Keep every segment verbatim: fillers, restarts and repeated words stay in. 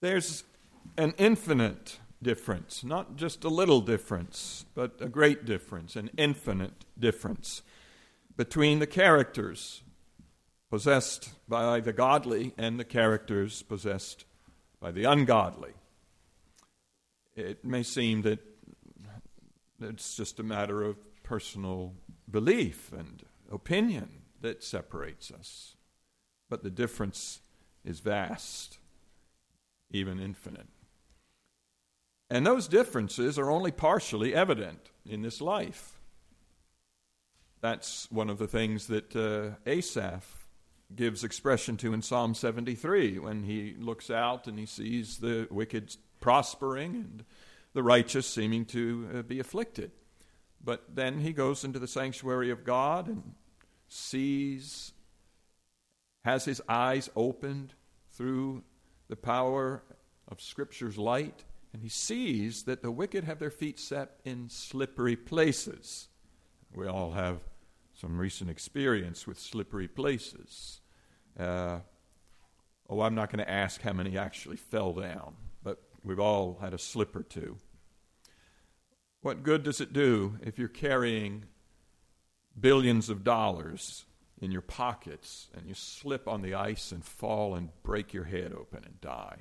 There's an infinite difference, not just a little difference, but a great difference, an infinite difference between the characters possessed by the godly and the characters possessed by the ungodly. It may seem that it's just a matter of personal belief and opinion that separates us, but the difference is vast, even infinite. And those differences are only partially evident in this life. That's one of the things that uh, Asaph gives expression to in Psalm seventy-three when he looks out and he sees the wicked prospering and the righteous seeming to uh, be afflicted. But then he goes into the sanctuary of God and sees, has his eyes opened through the power of Scripture's light, and he sees that the wicked have their feet set in slippery places. We all have some recent experience with slippery places. Uh, oh, I'm not going to ask how many actually fell down, but we've all had a slip or two. What good does it do if you're carrying billions of dollars in your pockets and you slip on the ice and fall and break your head open and die?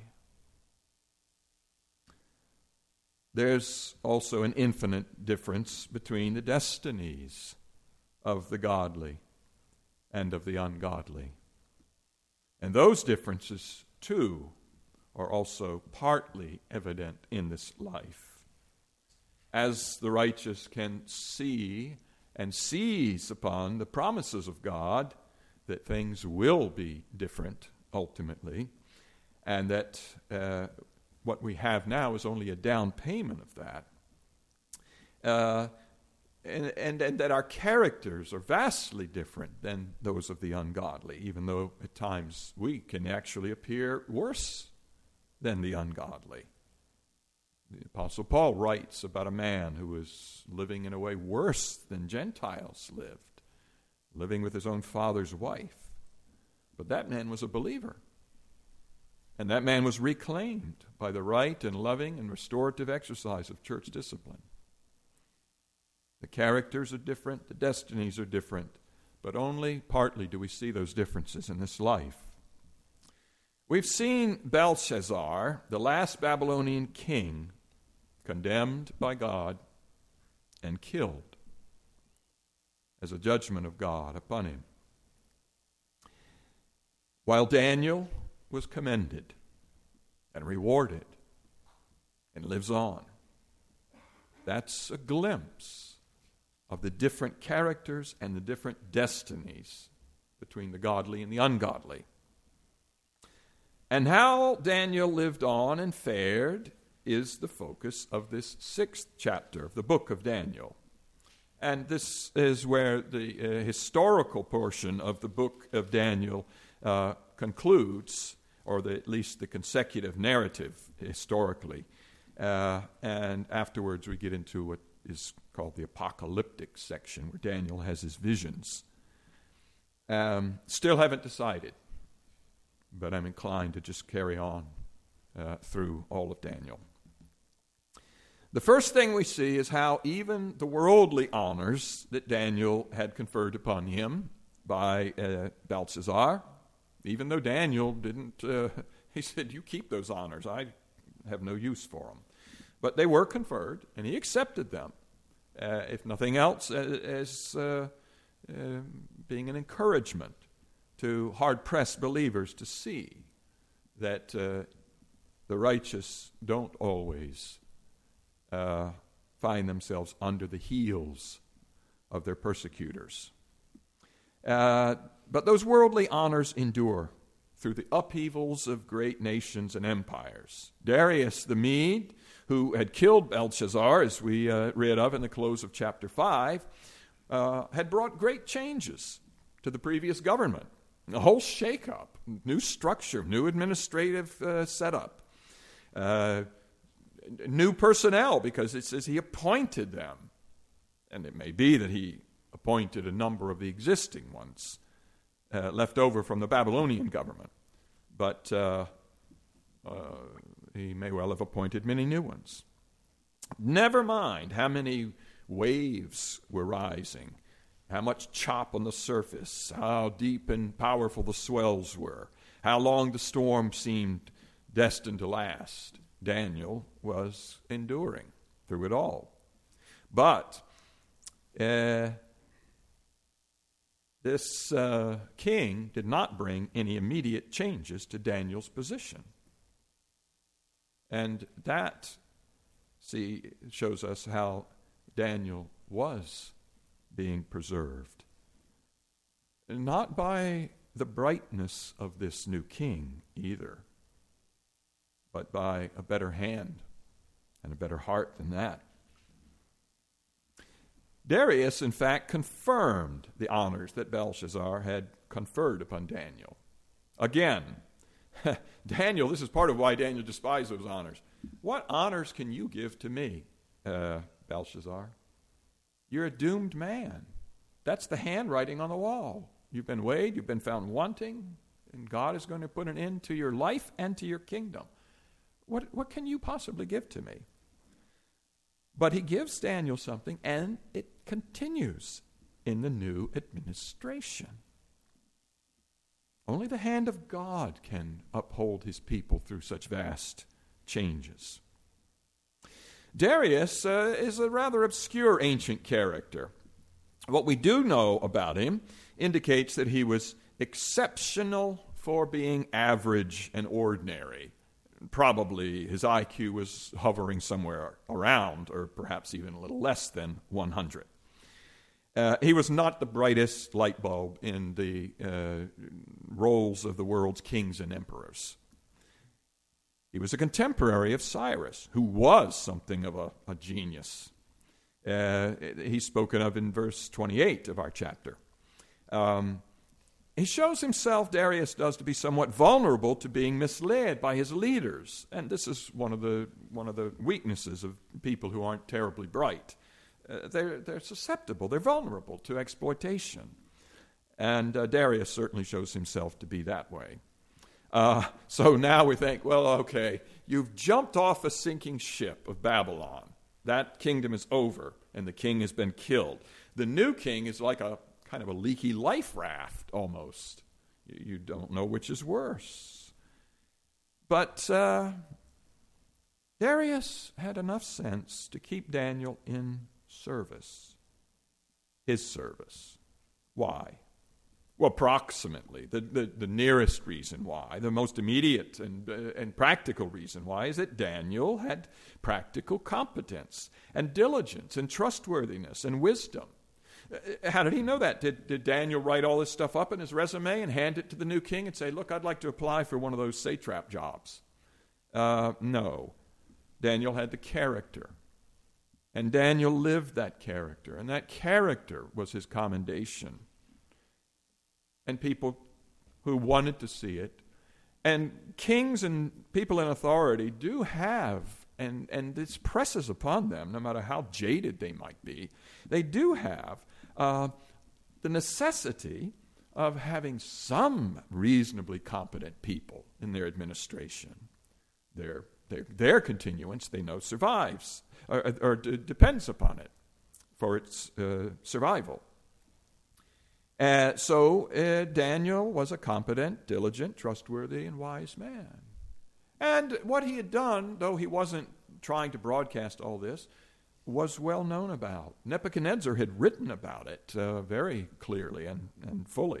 There's also an infinite difference between the destinies of the godly and of the ungodly. And those differences, too, are also partly evident in this life. As the righteous can see and seize upon the promises of God that things will be different ultimately, and that uh, what we have now is only a down payment of that, uh, and, and, and that our characters are vastly different than those of the ungodly, even though at times we can actually appear worse than the ungodly. The Apostle Paul writes about a man who was living in a way worse than Gentiles lived, living with his own father's wife. But that man was a believer. And that man was reclaimed by the right and loving and restorative exercise of church discipline. The characters are different, the destinies are different, but only partly do we see those differences in this life. We've seen Belshazzar, the last Babylonian king, condemned by God and killed as a judgment of God upon him, while Daniel was commended and rewarded and lives on. That's a glimpse of the different characters and the different destinies between the godly and the ungodly. And how Daniel lived on and fared is the focus of this sixth chapter of the book of Daniel. And this is where the uh, historical portion of the book of Daniel uh, concludes, or the, at least the consecutive narrative historically. Uh, and afterwards we get into what is called the apocalyptic section, where Daniel has his visions. Um, still haven't decided, but I'm inclined to just carry on uh, through all of Daniel. The first thing we see is how even the worldly honors that Daniel had conferred upon him by uh, Belshazzar, even though Daniel didn't, uh, he said, you keep those honors, I have no use for them. But they were conferred, and he accepted them, uh, if nothing else, as uh, uh, being an encouragement to hard-pressed believers to see that uh, the righteous don't always uh, find themselves under the heels of their persecutors. Uh, but those worldly honors endure through the upheavals of great nations and empires. Darius the Mede, who had killed Belshazzar, as we uh, read of in the close of chapter five, uh, had brought great changes to the previous government. A whole shakeup, new structure, new administrative uh, setup, uh, new personnel, because it says he appointed them. And it may be that he appointed a number of the existing ones uh, left over from the Babylonian government. But uh, uh, he may well have appointed many new ones. Never mind how many waves were rising, how much chop on the surface, how deep and powerful the swells were, how long the storm seemed destined to last. Daniel was enduring through it all. But uh, this uh, king did not bring any immediate changes to Daniel's position. And that, see, shows us how Daniel was being preserved. Not by the brightness of this new king either, but by a better hand and a better heart than that. Darius, in fact, confirmed the honors that Belshazzar had conferred upon Daniel. Again, Daniel, this is part of why Daniel despised those honors. What honors can you give to me, uh, Belshazzar? You're a doomed man. That's the handwriting on the wall. You've been weighed, you've been found wanting, and God is going to put an end to your life and to your kingdom. What, what can you possibly give to me? But he gives Daniel something, and it continues in the new administration. Only the hand of God can uphold his people through such vast changes. Darius uh, is a rather obscure ancient character. What we do know about him indicates that he was exceptional for being average and ordinary. Probably his I Q was hovering somewhere around, or perhaps even a little less than one hundred. Uh, he was not the brightest light bulb in the uh, roles of the world's kings and emperors. He was a contemporary of Cyrus, who was something of a, a genius. Uh, he's spoken of in verse twenty-eight of our chapter. Um, he shows himself, Darius does, to be somewhat vulnerable to being misled by his leaders. And this is one of the one of the weaknesses of people who aren't terribly bright. Uh, they're, they're susceptible, they're vulnerable to exploitation. And uh, Darius certainly shows himself to be that way. Uh, so now we think, well, okay, you've jumped off a sinking ship of Babylon. That kingdom is over, and the king has been killed. The new king is like a kind of a leaky life raft, almost. You, you don't know which is worse. But uh, Darius had enough sense to keep Daniel in service, his service. Why? Well, approximately, the, the, the nearest reason why, the most immediate and, uh, and practical reason why is that Daniel had practical competence and diligence and trustworthiness and wisdom. Uh, how did he know that? Did, did Daniel write all this stuff up in his resume and hand it to the new king and say, look, I'd like to apply for one of those satrap jobs? Uh, no. Daniel had the character. And Daniel lived that character. And that character was his commendation. And people who wanted to see it. And kings and people in authority do have, and, and this presses upon them, no matter how jaded they might be, they do have uh, the necessity of having some reasonably competent people in their administration. Their, their, their continuance, they know, survives, or, or d- depends upon it for its uh, survival. Uh, so uh, Daniel was a competent, diligent, trustworthy, and wise man. And what he had done, though he wasn't trying to broadcast all this, was well known about. Nebuchadnezzar had written about it uh, very clearly and, and fully.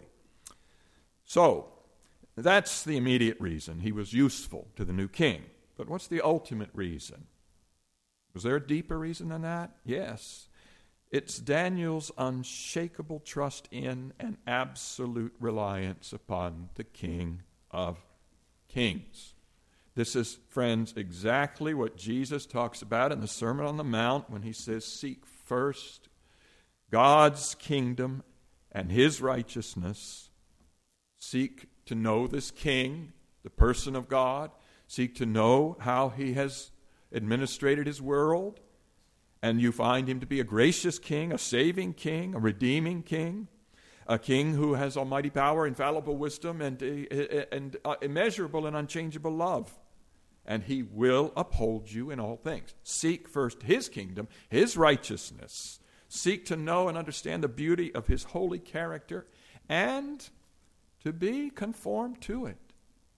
So that's the immediate reason he was useful to the new king. But what's the ultimate reason? Was there a deeper reason than that? Yes. It's Daniel's unshakable trust in and absolute reliance upon the King of Kings. This is, friends, exactly what Jesus talks about in the Sermon on the Mount when he says, seek first God's kingdom and his righteousness. Seek to know this King, the person of God. Seek to know how he has administrated his world. And you find him to be a gracious king, a saving king, a redeeming king, a king who has almighty power, infallible wisdom, and, and uh, immeasurable and unchangeable love. and he will uphold you in all things. Seek first his kingdom, his righteousness. Seek to know and understand the beauty of his holy character and to be conformed to it.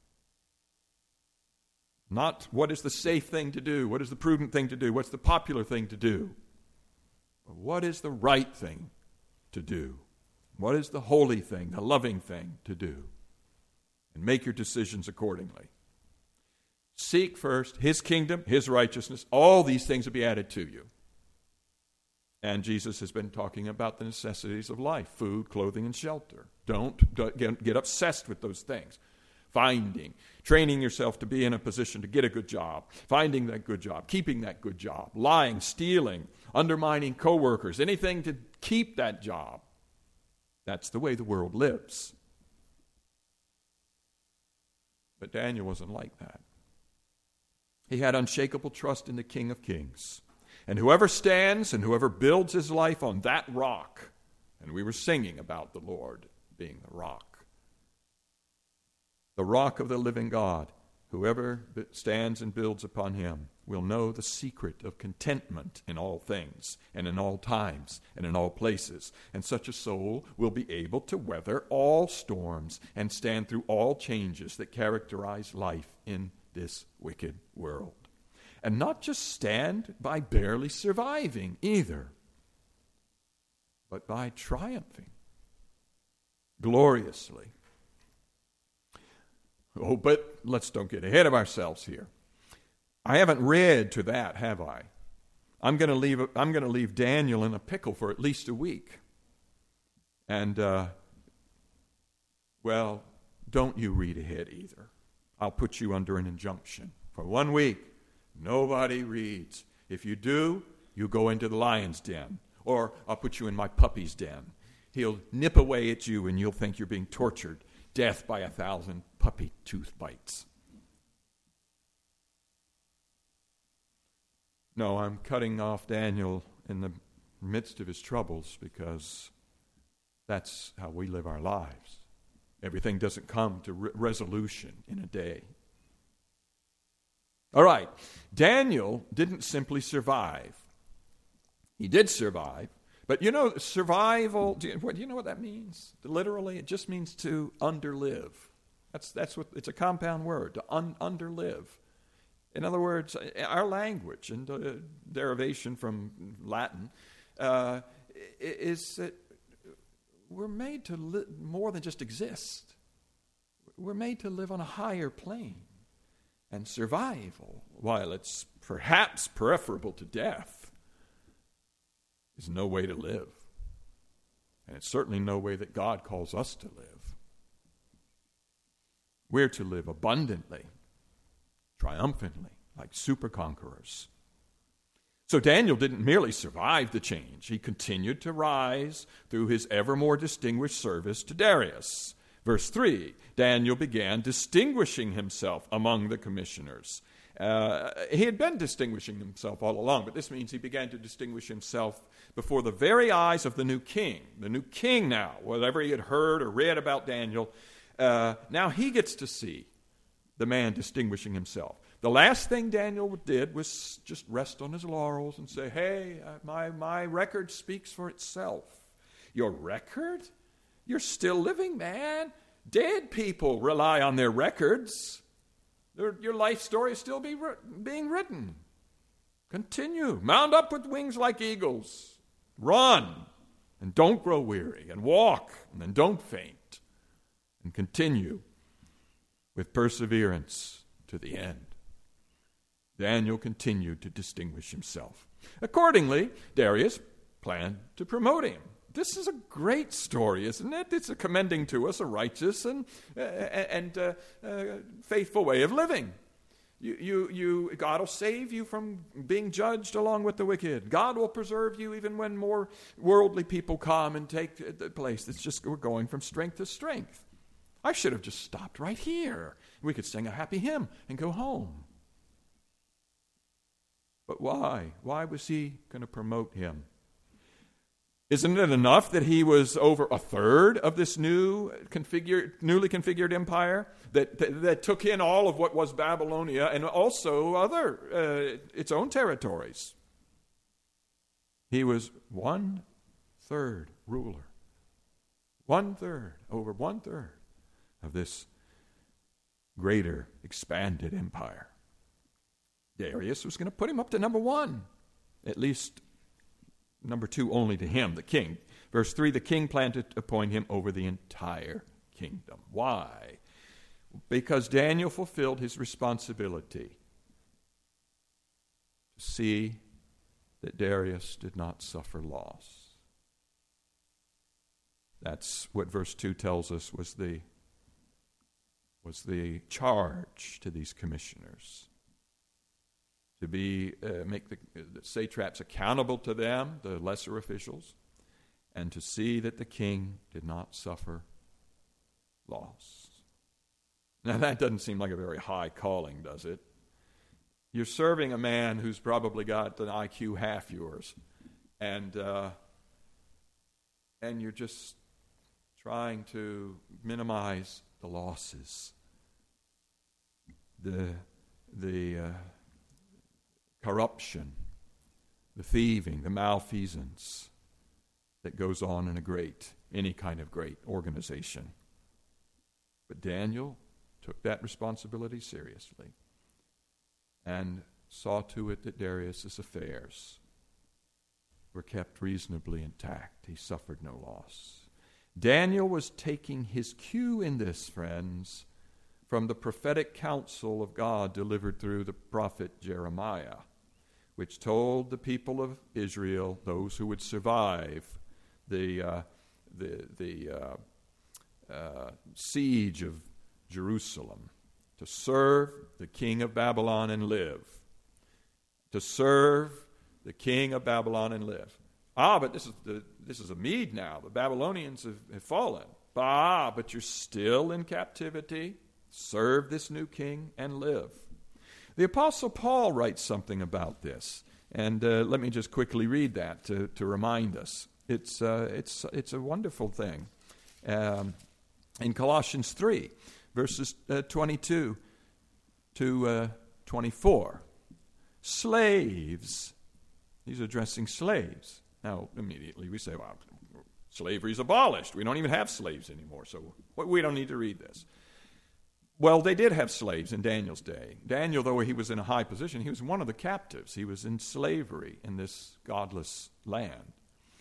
Not what is the safe thing to do, what is the prudent thing to do, what's the popular thing to do, but what is the right thing to do? What is the holy thing, the loving thing to do? And make your decisions accordingly. Seek first his kingdom, his righteousness. All these things will be added to you. And Jesus has been talking about the necessities of life, food, clothing, and shelter. Don't, don't get, get obsessed with those things. Finding, training yourself to be in a position to get a good job, finding that good job, keeping that good job, lying, stealing, undermining coworkers, anything to keep that job. That's the way the world lives. But Daniel wasn't like that. He had unshakable trust in the King of Kings. And whoever stands and whoever builds his life on that rock, and we were singing about the Lord being the rock, the rock of the living God, whoever stands and builds upon him will know the secret of contentment in all things and in all times and in all places. And such a soul will be able to weather all storms and stand through all changes that characterize life in this wicked world. And not just stand by barely surviving either, but by triumphing gloriously. Oh, but let's don't get ahead of ourselves here. I haven't read to that, have I? I'm going to leave. I'm going to leave Daniel in a pickle for at least a week. And uh, well, don't you read ahead either. I'll put you under an injunction for one week. Nobody reads. If you do, you go into the lion's den, or I'll put you in my puppy's den. He'll nip away at you, and you'll think you're being tortured. Death by a thousand puppy tooth bites. No, I'm cutting off Daniel in the midst of his troubles because that's how we live our lives. Everything doesn't come to re- resolution in a day. All right, Daniel didn't simply survive. He did survive. But you know, survival, do you, what, do you know what that means? Literally, it just means to underlive. That's that's what, it's a compound word, to un, underlive. In other words, our language, and uh, derivation from Latin, uh, is that we're made to live more than just exist. We're made to live on a higher plane. And survival, while it's perhaps preferable to death, is no way to live. And it's certainly no way that God calls us to live. We're to live abundantly, triumphantly, like super conquerors. So Daniel didn't merely survive the change. He continued to rise through his ever more distinguished service to Darius. Verse three, Daniel began distinguishing himself among the commissioners. Uh, he had been distinguishing himself all along, but this means he began to distinguish himself before the very eyes of the new king. The new king now, whatever he had heard or read about Daniel, uh, now he gets to see the man distinguishing himself. The last thing Daniel did was just rest on his laurels and say, hey, uh, my, my record speaks for itself. Your record? You're still living, man. Dead people rely on their records. Their, your life story is still be, being written. Continue. Mount up with wings like eagles. Run, and don't grow weary. And walk, and then don't faint. And continue with perseverance to the end. Daniel continued to distinguish himself. Accordingly, Darius planned to promote him. This is a great story, isn't it? It's a commending to us a righteous and uh, and uh, uh, faithful way of living. You, you, you, God will save you from being judged along with the wicked. God will preserve you even when more worldly people come and take the place. It's just we're going from strength to strength. I should have just stopped right here. We could sing a happy hymn and go home. But why? Why was he going to promote him? Isn't it enough that he was over a third of this new configured, newly configured empire that, that, that took in all of what was Babylonia and also other, uh, its own territories? He was one third ruler. One third, over one third of this greater, expanded empire. Darius was going to put him up to number one, at least number two only to him, the king. Verse three, the king planned to appoint him over the entire kingdom. Why? Because Daniel fulfilled his responsibility to see that Darius did not suffer loss. That's what verse two tells us was the, was the charge to these commissioners. To be uh, make the, the satraps accountable to them, the lesser officials, and to see that the king did not suffer loss. Now that doesn't seem like a very high calling, does it? You're serving a man who's probably got an I Q half yours, and uh, and you're just trying to minimize the losses, the the. Uh, corruption, the thieving, the malfeasance that goes on in a great, any kind of great organization. But Daniel took that responsibility seriously and saw to it that Darius's affairs were kept reasonably intact. He suffered no loss. Daniel was taking his cue in this, friends, from the prophetic counsel of God delivered through the prophet Jeremiah, which told the people of Israel, those who would survive the uh, the the uh, uh, siege of Jerusalem, to serve the king of Babylon and live. To serve the king of Babylon and live. Ah, but this is the this is a Mede now. The Babylonians have, have fallen. Ah, but you're still in captivity. Serve this new king and live. The Apostle Paul writes something about this, and uh, let me just quickly read that to, to remind us. It's uh, it's it's a wonderful thing. Um, in Colossians three, verses uh, twenty-two to uh, twenty-four, slaves. He's addressing slaves. Now, immediately we say, "Well, slavery's abolished. We don't even have slaves anymore, so we don't need to read this." Well, they did have slaves in Daniel's day. Daniel, though he was in a high position, he was one of the captives. He was in slavery in this godless land.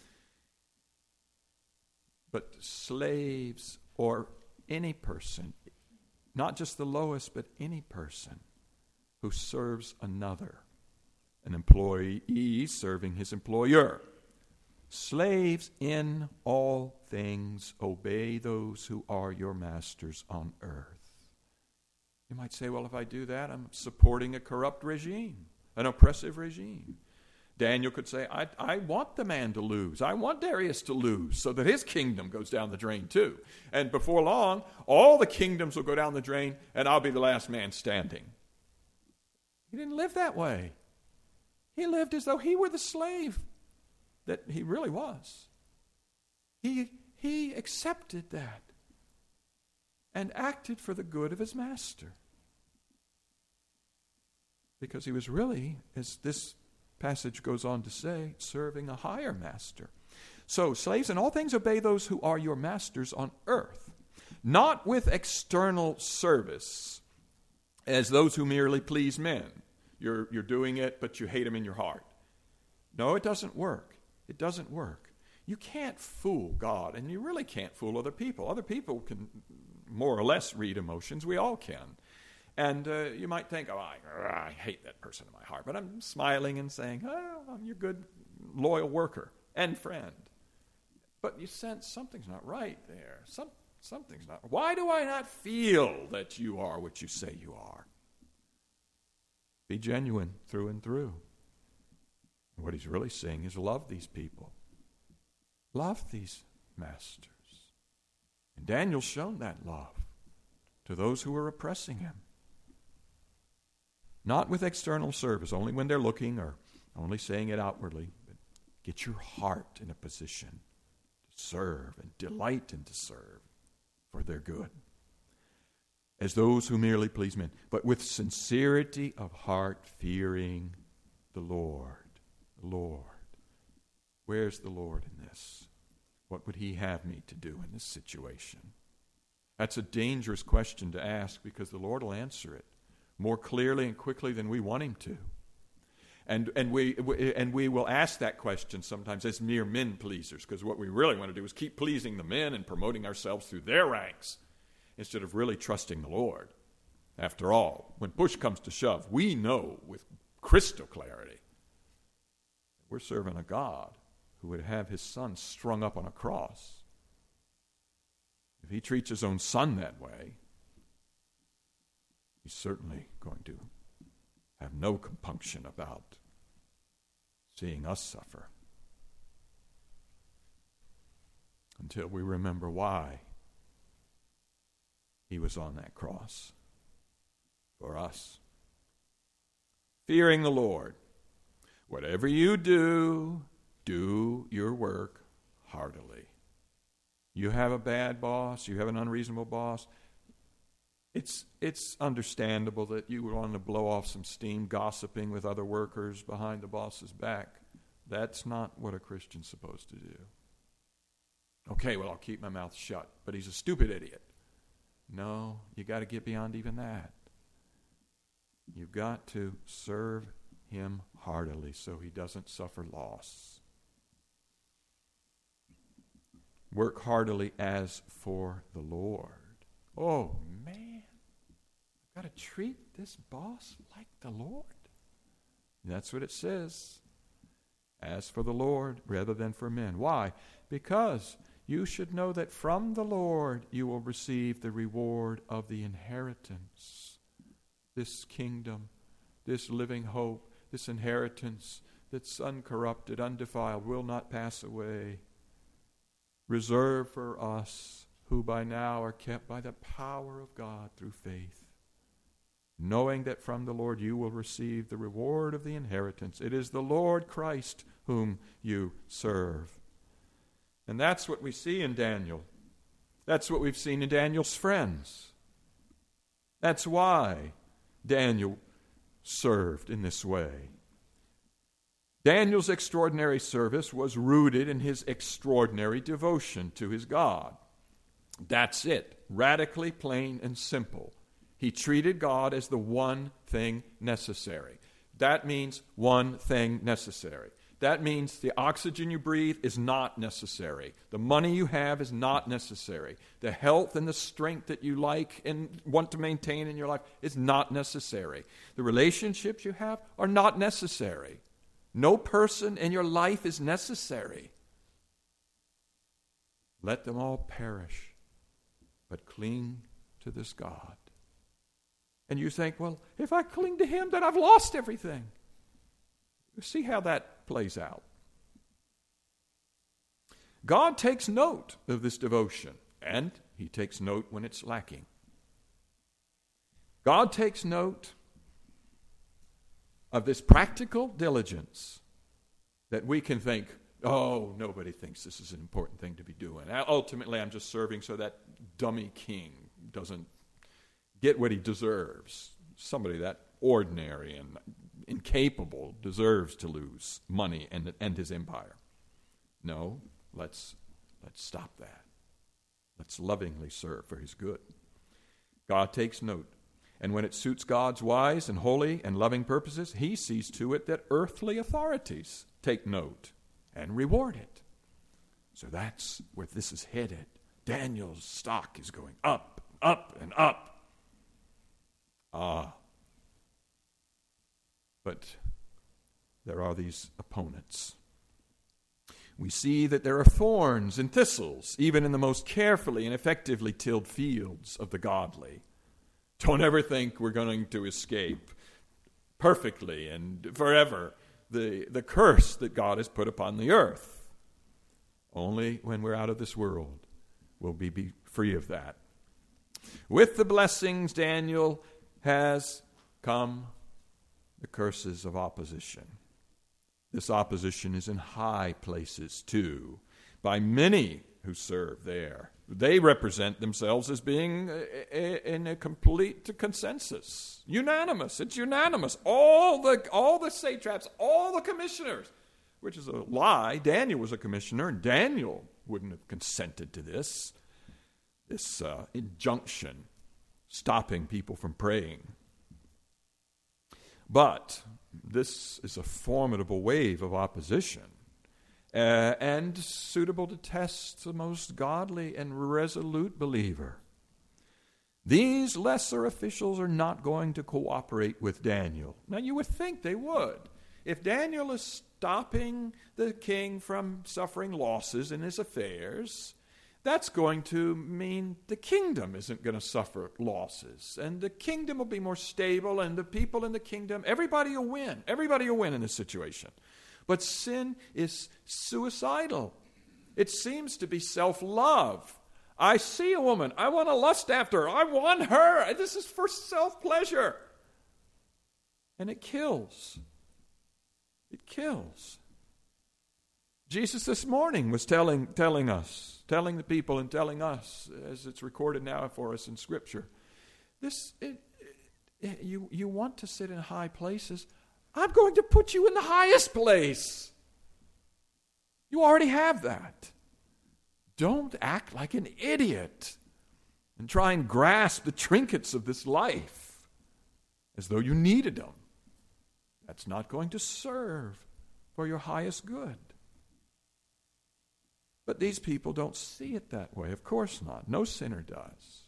But slaves, or any person, not just the lowest, but any person who serves another, an employee serving his employer. Slaves, in all things obey those who are your masters on earth. You might say, well, if I do that, I'm supporting a corrupt regime, an oppressive regime. Daniel could say, I, I want the man to lose. I want Darius to lose so that his kingdom goes down the drain too. And before long, all the kingdoms will go down the drain and I'll be the last man standing. He didn't live that way. He lived as though he were the slave that he really was. He, he accepted that and acted for the good of his master. Because he was really, as this passage goes on to say, serving a higher master. So, slaves, in all things obey those who are your masters on earth, not with external service, as those who merely please men. You're, you're doing it, but you hate them in your heart. No, it doesn't work. It doesn't work. You can't fool God, and you really can't fool other people. Other people can more or less read emotions. We all can. And uh, you might think, oh, I, I hate that person in my heart. But I'm smiling and saying, oh, I'm your good, loyal worker and friend. But you sense something's not right there. Some, something's not. Why do I not feel that you are what you say you are? Be genuine through and through. And what he's really saying is love these people. Love these masters. And Daniel's shown that love to those who are oppressing him. Not with external service, only when they're looking or only saying it outwardly, but Get your heart in a position to serve and delight in to serve for their good, as those who merely please men, but with sincerity of heart, fearing the Lord. The Lord. Where's the Lord in this? What would he have me to do in this situation? That's a dangerous question to ask, because the Lord will answer it more clearly and quickly than we want him to. And and we, we and we will ask that question sometimes as mere men pleasers, because what we really want to do is keep pleasing the men and promoting ourselves through their ranks instead of really trusting the Lord. After all, when push comes to shove, we know with crystal clarity we're serving a God who would have his son strung up on a cross. If he treats his own son that way, he's certainly going to have no compunction about seeing us suffer until we remember why he was on that cross for us. Fearing the Lord. Whatever you do, do your work heartily. You have a bad boss, you have an unreasonable boss, It's it's understandable that you would want to blow off some steam gossiping with other workers behind the boss's back. That's not what a Christian's supposed to do. Okay, well, I'll keep my mouth shut, but he's a stupid idiot. No, you got to get beyond even that. You've got to serve him heartily so he doesn't suffer loss. Work heartily as for the Lord. Oh, man. I've got to treat this boss like the Lord. That's what it says. As for the Lord rather than for men. Why? Because you should know that from the Lord you will receive the reward of the inheritance. This kingdom, this living hope, this inheritance that's uncorrupted, undefiled, will not pass away. Reserved for us who by now are kept by the power of God through faith, knowing that from the Lord you will receive the reward of the inheritance. It is the Lord Christ whom you serve. And that's what we see in Daniel. That's what we've seen in Daniel's friends. That's why Daniel served in this way. Daniel's extraordinary service was rooted in his extraordinary devotion to his God. That's it. Radically plain and simple. He treated God as the one thing necessary. That means one thing necessary. That means the oxygen you breathe is not necessary. The money you have is not necessary. The health and the strength that you like and want to maintain in your life is not necessary. The relationships you have are not necessary. No person in your life is necessary. Let them all perish, but cling to this God. And you think, well, if I cling to him, then I've lost everything. See how that plays out. God takes note of this devotion, and he takes note when it's lacking. God takes note of this practical diligence that we can think, oh, nobody thinks this is an important thing to be doing. Ultimately, I'm just serving so that dummy king doesn't get what he deserves. Somebody that ordinary and incapable deserves to lose money and, and his empire. No, let's, let's stop that. Let's lovingly serve for his good. God takes note. And when it suits God's wise and holy and loving purposes, he sees to it that earthly authorities take note and reward it. So that's where this is headed. Daniel's stock is going up, up, and up. Ah. But there are these opponents. We see that there are thorns and thistles, even in the most carefully and effectively tilled fields of the godly. Don't ever think we're going to escape perfectly and forever the, the curse that God has put upon the earth. Only when we're out of this world will we be free of that. With the blessings, Daniel has come the curses of opposition. This opposition is in high places too, by many who serve there. They represent themselves as being in a complete consensus. Unanimous. It's unanimous. All the all the satraps, all the commissioners, which is a lie. Daniel was a commissioner, and Daniel wouldn't have consented to this, this uh, injunction, stopping people from praying. But this is a formidable wave of opposition. Uh, and suitable to test the most godly and resolute believer. These lesser officials are not going to cooperate with Daniel. Now, you would think they would. If Daniel is stopping the king from suffering losses in his affairs, that's going to mean the kingdom isn't going to suffer losses. And the kingdom will be more stable, and the people in the kingdom, everybody will win. Everybody will win in this situation. But sin is suicidal. It seems to be self-love. I see a woman. I want to lust after her. I want her. This is for self-pleasure. And it kills. It kills. Jesus this morning was telling, telling us, telling the people and telling us, as it's recorded now for us in Scripture, this it, it, you, you want to sit in high places. I'm going to put you in the highest place. You already have that. Don't act like an idiot and try and grasp the trinkets of this life as though you needed them. That's not going to serve for your highest good. But these people don't see it that way. Of course not. No sinner does.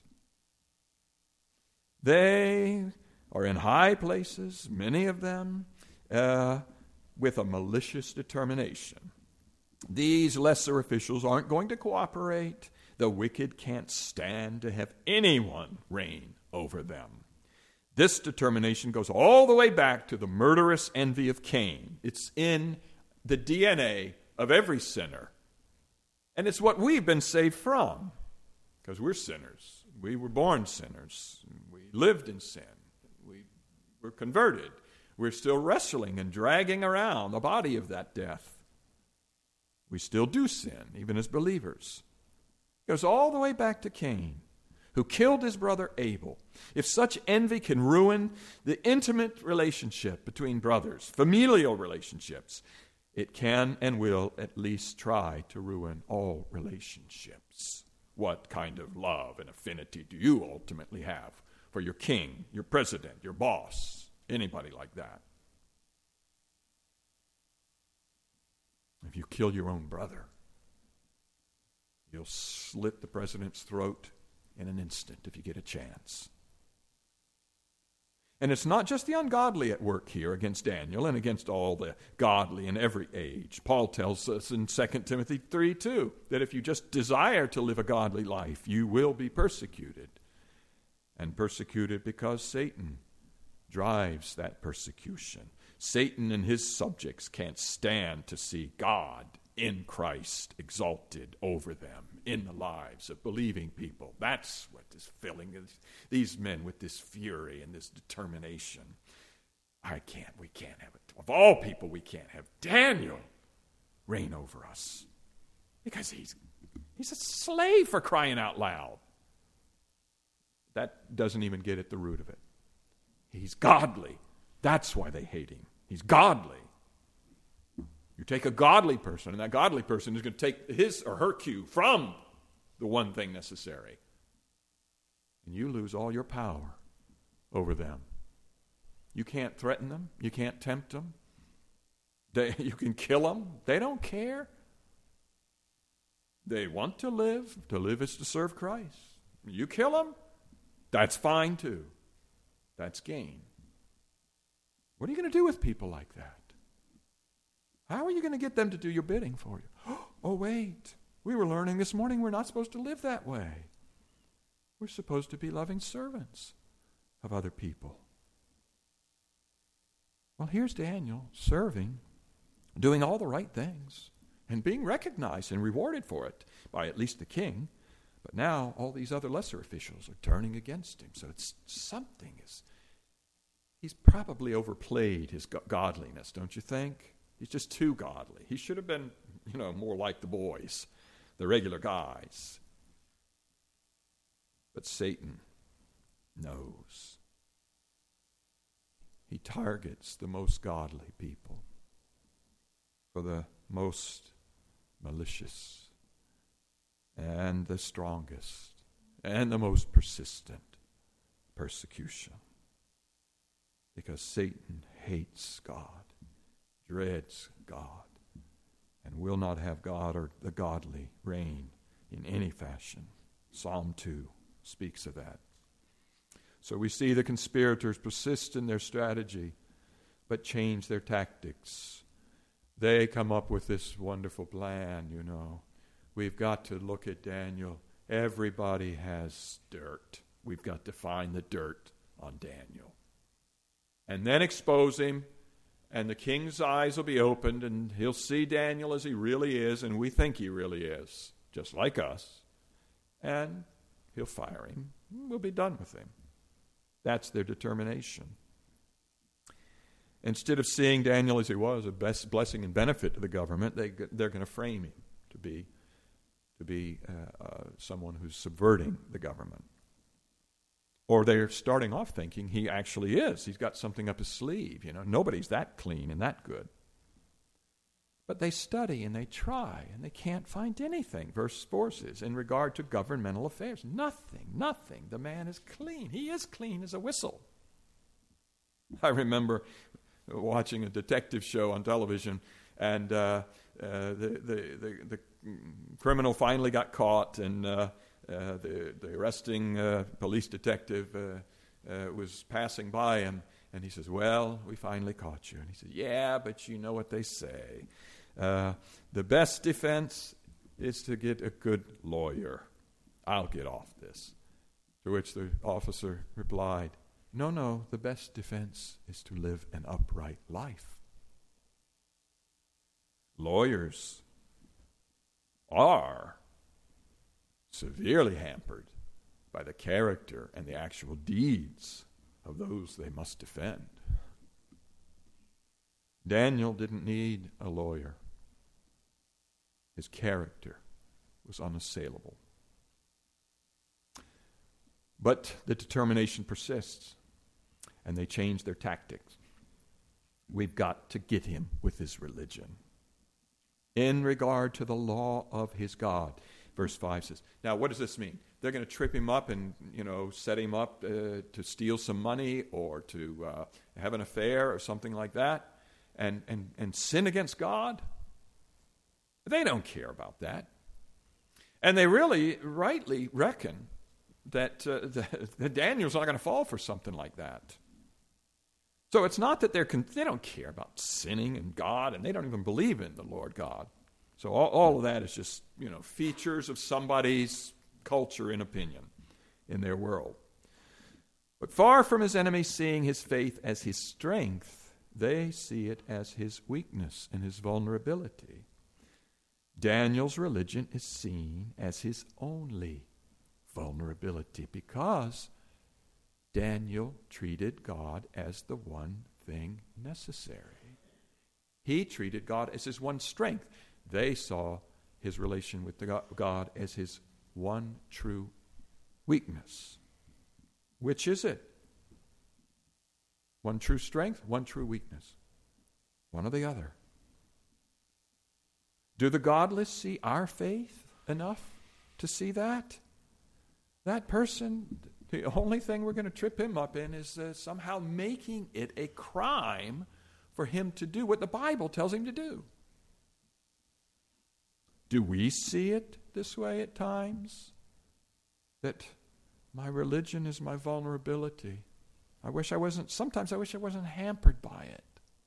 They are in high places, many of them, Uh, with a malicious determination. These lesser officials aren't going to cooperate. The wicked can't stand to have anyone reign over them. This determination goes all the way back to the murderous envy of Cain. It's in the D N A of every sinner. And it's what we've been saved from, because we're sinners. We were born sinners. We lived in sin. We were converted. We're still wrestling and dragging around the body of that death. We still do sin, even as believers. It goes all the way back to Cain, who killed his brother Abel. If such envy can ruin the intimate relationship between brothers, familial relationships, it can and will at least try to ruin all relationships. What kind of love and affinity do you ultimately have for your king, your president, your boss? Anybody like that? If you kill your own brother, you'll slit the president's throat in an instant if you get a chance. And it's not just the ungodly at work here against Daniel and against all the godly in every age. Paul tells us in Second Timothy three two that if you just desire to live a godly life, you will be persecuted. And persecuted because Satan drives that persecution. Satan and his subjects can't stand to see God in Christ exalted over them in the lives of believing people. That's what is filling these men with this fury and this determination. I can't, we can't have it. Of all people, we can't have Daniel reign over us. Because he's, he's a slave, for crying out loud. That doesn't even get at the root of it. He's godly. That's why they hate him. He's godly. You take a godly person, and that godly person is going to take his or her cue from the one thing necessary. And you lose all your power over them. You can't threaten them. You can't tempt them. They, you can kill them. They don't care. They want to live. To live is to serve Christ. You kill them, that's fine too. That's gain. What are you going to do with people like that? How are you going to get them to do your bidding for you? Oh, wait. We were learning this morning we're not supposed to live that way. We're supposed to be loving servants of other people. Well, here's Daniel serving, doing all the right things, and being recognized and rewarded for it by at least the king. But now all these other lesser officials are turning against him. So it's something is... He's probably overplayed his godliness, don't you think? He's just too godly. He should have been, you know, more like the boys, the regular guys. But Satan knows. He targets the most godly people for the most malicious and the strongest and the most persistent persecution. Because Satan hates God, dreads God, and will not have God or the godly reign in any fashion. Psalm two speaks of that. So we see the conspirators persist in their strategy, but change their tactics. They come up with this wonderful plan, you know. We've got to look at Daniel. Everybody has dirt. We've got to find the dirt on Daniel. And then expose him, and the king's eyes will be opened, and he'll see Daniel as he really is, and we think he really is, just like us. And he'll fire him. We'll be done with him. That's their determination. Instead of seeing Daniel as he was, a best blessing and benefit to the government, they, they're going to frame him to be, to be uh, uh, someone who's subverting the government. Or they're starting off thinking he actually is. He's got something up his sleeve. You know, nobody's that clean and that good. But they study and they try and they can't find anything. Verse four says, in regard to governmental affairs, nothing, nothing. The man is clean. He is clean as a whistle. I remember watching a detective show on television, and uh, uh, the, the, the, the criminal finally got caught, and uh, uh, the, the arresting uh, police detective uh, uh, was passing by him, and he says, well, we finally caught you. And he says, yeah, but you know what they say. Uh, the best defense is to get a good lawyer. I'll get off this. To which the officer replied, no, no, the best defense is to live an upright life. Lawyers are severely hampered by the character and the actual deeds of those they must defend. Daniel didn't need a lawyer. His character was unassailable. But the determination persists, and they change their tactics. We've got to get him with his religion in regard to the law of his God. Verse five says, now what does this mean? They're going to trip him up and, you know, set him up uh, to steal some money or to uh, have an affair or something like that and, and, and sin against God? They don't care about that. And they really rightly reckon that, uh, that, that Daniel's not going to fall for something like that. So it's not that they're con- they don't care about sinning and God, and they don't even believe in the Lord God. So all, all of that is just, you know, features of somebody's culture and opinion in their world. But far from his enemies seeing his faith as his strength, they see it as his weakness and his vulnerability. Daniel's religion is seen as his only vulnerability because Daniel treated God as the one thing necessary. He treated God as his one strength. They saw his relation with the God as his one true weakness. Which is it? One true strength, one true weakness. One or the other. Do the godless see our faith enough to see that? That person, the only thing we're going to trip him up in is uh, somehow making it a crime for him to do what the Bible tells him to do. Do we see it this way at times? That my religion is my vulnerability. I wish I wasn't, sometimes I wish I wasn't hampered by it.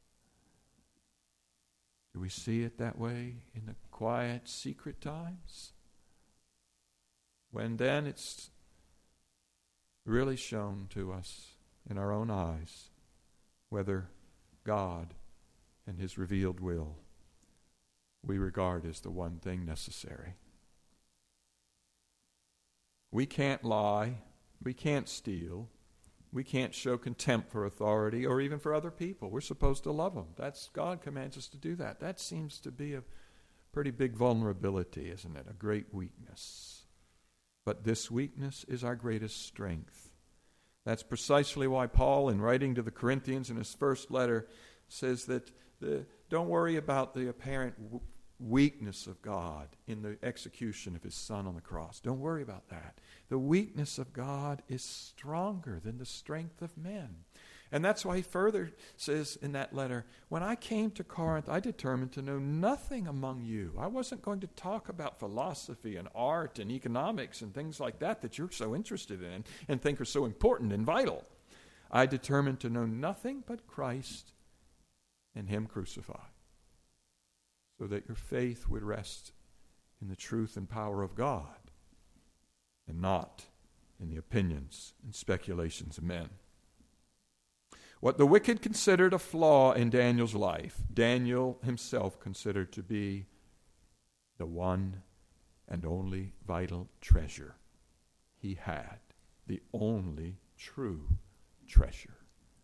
Do we see it that way in the quiet, secret times? When then it's really shown to us in our own eyes whether God and his revealed will we regard as the one thing necessary. We can't lie. We can't steal. We can't show contempt for authority or even for other people. We're supposed to love them. That's God commands us to do that. That seems to be a pretty big vulnerability, isn't it? A great weakness. But this weakness is our greatest strength. That's precisely why Paul, in writing to the Corinthians in his first letter, says that the, don't worry about the apparent w- weakness of God in the execution of his Son on the cross. Don't worry about that. The weakness of God is stronger than the strength of men. And that's why he further says in that letter, when I came to Corinth, I determined to know nothing among you. I wasn't going to talk about philosophy and art and economics and things like that that you're so interested in and think are so important and vital. I determined to know nothing but Christ and him crucified, so that your faith would rest in the truth and power of God and not in the opinions and speculations of men. What the wicked considered a flaw in Daniel's life, Daniel himself considered to be the one and only vital treasure he had, the only true treasure.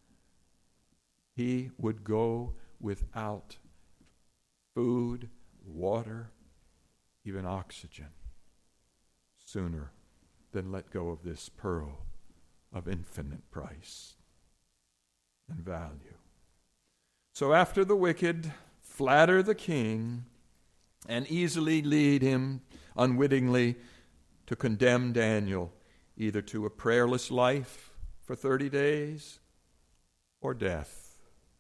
He would go without food, water, even oxygen, sooner than let go of this pearl of infinite price and value. So after the wicked flatter the king and easily lead him unwittingly to condemn Daniel either to a prayerless life for thirty days or death,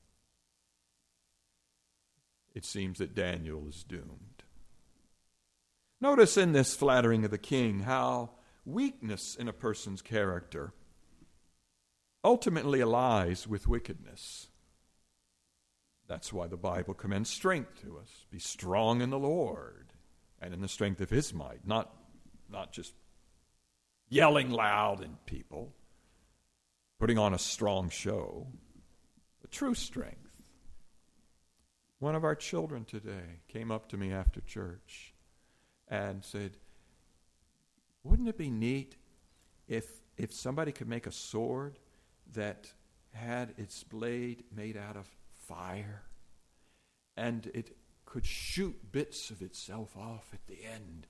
it seems that Daniel is doomed. Notice in this flattering of the king how weakness in a person's character ultimately lies with wickedness. That's why the Bible commends strength to us. Be strong in the Lord and in the strength of his might, not, not just yelling loud in people, putting on a strong show, but true strength. One of our children today came up to me after church and said, wouldn't it be neat if if somebody could make a sword that had its blade made out of fire and it could shoot bits of itself off at the end?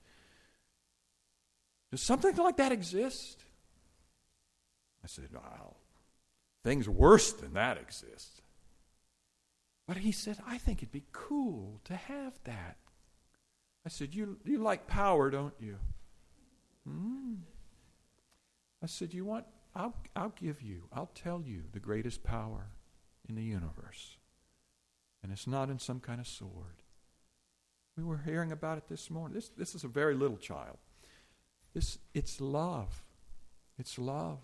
Does something like that exist? I said, well, things worse than that exist. But he said, I think it'd be cool to have that. I said, you, you like power, don't you? Hmm. I said, you want, I'll, I'll give you, I'll tell you the greatest power in the universe. And it's not in some kind of sword. We were hearing about it this morning. This, this is a very little child. This, it's love. It's love.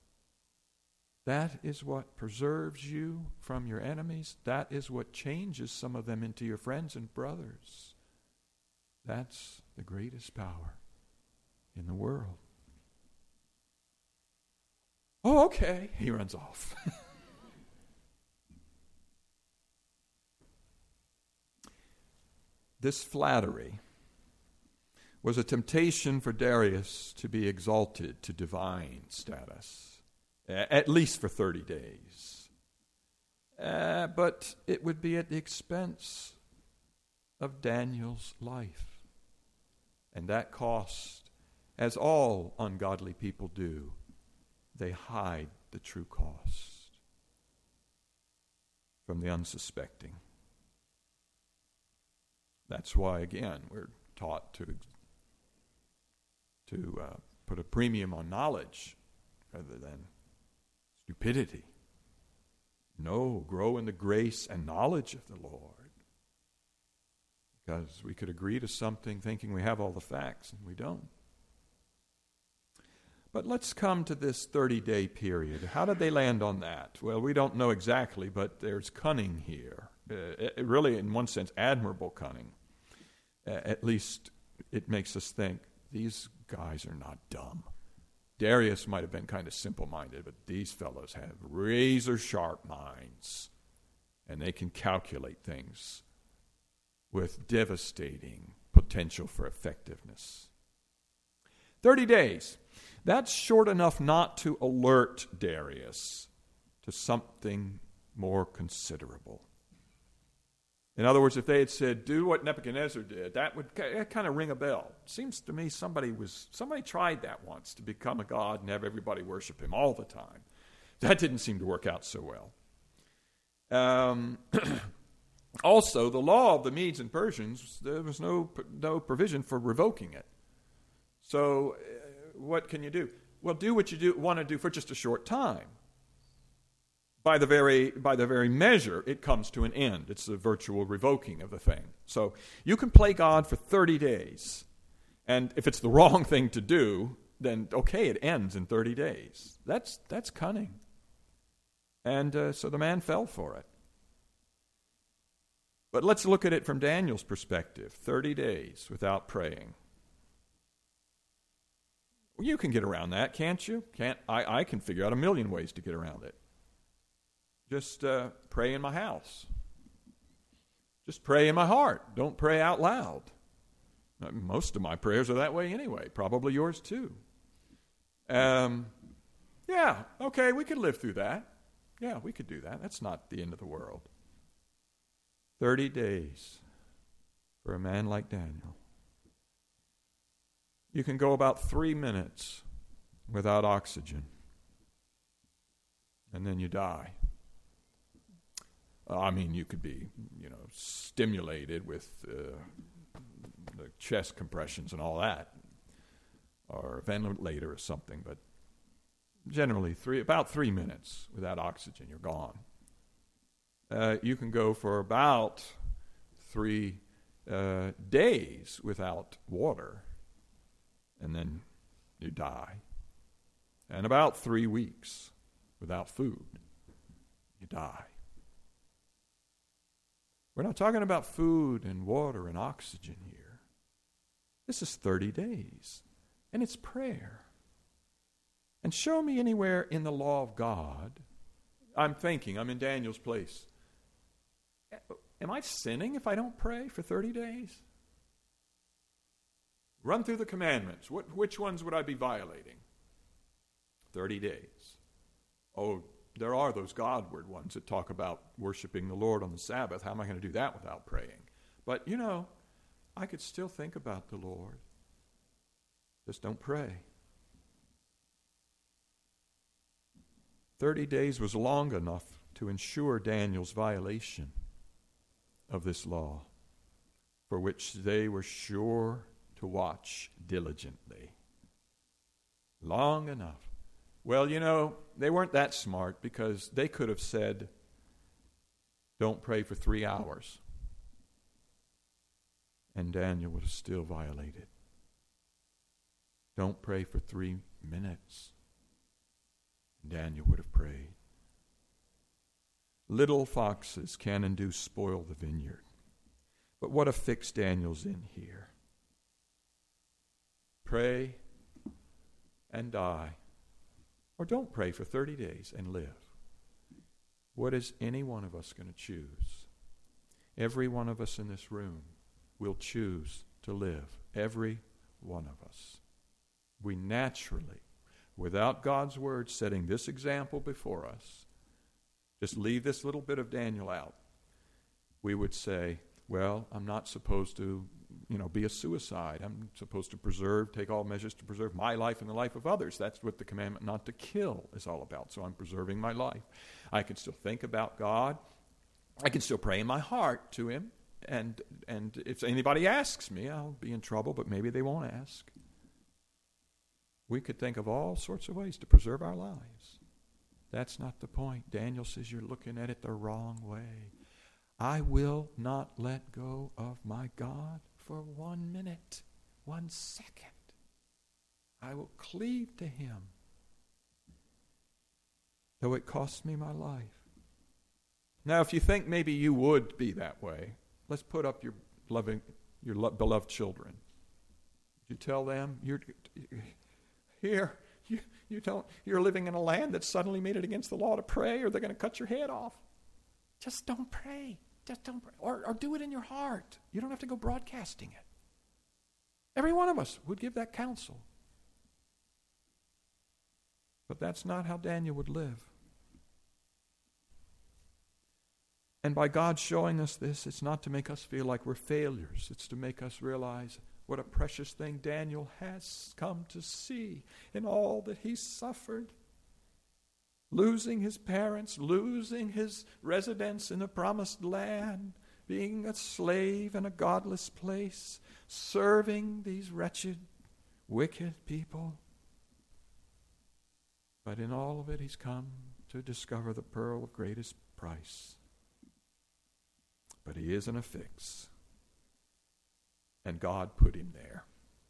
That is what preserves you from your enemies. That is what changes some of them into your friends and brothers. That's the greatest power in the world. Oh, okay. He runs off. This flattery was a temptation for Darius to be exalted to divine status, at least for thirty days. Uh, but it would be at the expense of Daniel's life. And that cost, as all ungodly people do, they hide the true cost from the unsuspecting. That's why, again, we're taught to, to uh, put a premium on knowledge rather than stupidity. No, grow in the grace and knowledge of the Lord. Because we could agree to something thinking we have all the facts, and we don't. But let's come to this thirty-day period. How did they land on that? Well, we don't know exactly, but there's cunning here. Uh, it really, in one sense, admirable cunning. Uh, at least it makes us think, these guys are not dumb. Darius might have been kind of simple-minded, but these fellows have razor-sharp minds, and they can calculate things with devastating potential for effectiveness. Thirty days. That's short enough not to alert Darius to something more considerable. In other words, if they had said, do what Nebuchadnezzar did, that would kind of ring a bell. It seems to me somebody was somebody tried that once, to become a god and have everybody worship him all the time. That didn't seem to work out so well. Um, also, the law of the Medes and Persians, there was no, no provision for revoking it. So uh, what can you do? Well, do what you do, want to do for just a short time. By the very by the very measure, it comes to an end. It's the virtual revoking of the thing. So you can play God for thirty days. And if it's the wrong thing to do, then okay, it ends in thirty days. That's that's cunning. And uh, so the man fell for it. But let's look at it from Daniel's perspective. thirty days without praying. Well, you can get around that, can't you? Can't I, I can figure out a million ways to get around it. Just uh, pray in my house. Just pray in my heart. Don't pray out loud. Most of my prayers are that way anyway. Probably yours too. Um, yeah, okay, we could live through that. Yeah, we could do that. That's not the end of the world. Thirty days for a man like Daniel. You can go about three minutes without oxygen, and then you die. I mean, you could be, you know, stimulated with uh, the chest compressions and all that, or a ventilator or something, but generally three about three minutes without oxygen, you're gone. Uh, you can go for about three uh, days without water, and then you die. And about three weeks without food, you die. We're not talking about food and water and oxygen here. This is thirty days, and it's prayer. And show me anywhere in the law of God, I'm thinking, I'm in Daniel's place. Am I sinning if I don't pray for thirty days? Run through the commandments. What, which ones would I be violating? thirty days. Oh, there are those Godward ones that talk about worshiping the Lord on the Sabbath. How am I going to do that without praying? But, you know, I could still think about the Lord. Just don't pray. Thirty days was long enough to ensure Daniel's violation of this law, for which they were sure to watch diligently. Long enough. Well, you know, they weren't that smart, because they could have said, don't pray for three hours. And Daniel would have still violated. Don't pray for three minutes. Daniel would have prayed. Little foxes can and do spoil the vineyard. But what a fix Daniel's in here. Pray and die. Or don't pray for thirty days and live. What is any one of us going to choose? Every one of us in this room will choose to live. Every one of us. We naturally, without God's word setting this example before us, just leave this little bit of Daniel out. We would say, well, I'm not supposed to, you know, be a suicide. I'm supposed to preserve, take all measures to preserve my life and the life of others. That's what the commandment not to kill is all about. So I'm preserving my life. I can still think about God. I can still pray in my heart to him. And and if anybody asks me, I'll be in trouble, but maybe they won't ask. We could think of all sorts of ways to preserve our lives. That's not the point. Daniel says you're looking at it the wrong way. I will not let go of my God for one minute, one second. I will cleave to him, though it costs me my life. Now, if you think maybe you would be that way, let's put up your loving, your lo- beloved children. You tell them you're here. You you don't. You're living in a land that suddenly made it against the law to pray, or they're going to cut your head off. Just don't pray. Just don't pray. Or, or do it in your heart. You don't have to go broadcasting it. Every one of us would give that counsel. But that's not how Daniel would live. And by God showing us this, it's not to make us feel like we're failures. It's to make us realize what a precious thing Daniel has come to see in all that he suffered. Losing his parents, losing his residence in the promised land, being a slave in a godless place, serving these wretched, wicked people. But in all of it, he's come to discover the pearl of greatest price. But he is in a fix. And God put him there,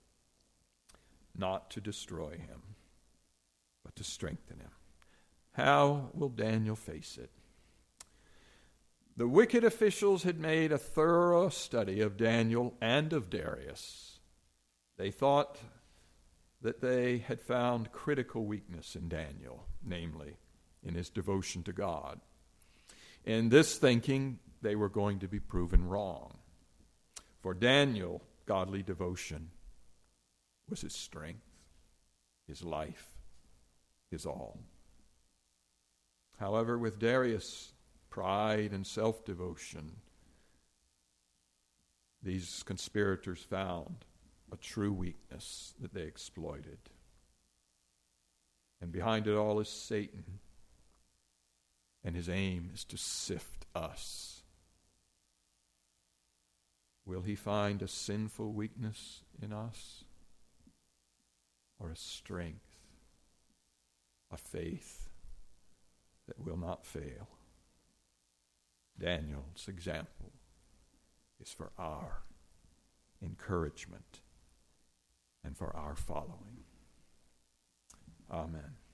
not to destroy him, but to strengthen him. How will Daniel face it? The wicked officials had made a thorough study of Daniel and of Darius. They thought that they had found critical weakness in Daniel, namely, in his devotion to God. In this thinking, they were going to be proven wrong. For Daniel, godly devotion was his strength, his life, his all. However, with Darius, pride and self-devotion, these conspirators found a true weakness that they exploited. And behind it all is Satan, and his aim is to sift us. Will he find a sinful weakness in us, or a strength, a faith that will not fail? Daniel's example is for our encouragement and for our following. Amen.